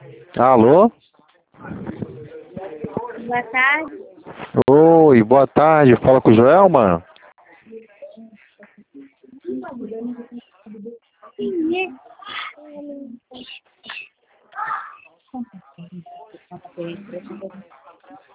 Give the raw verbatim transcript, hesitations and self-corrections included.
Alô? Boa tarde. Oi, boa tarde. Fala com o Joel, mano. Sim.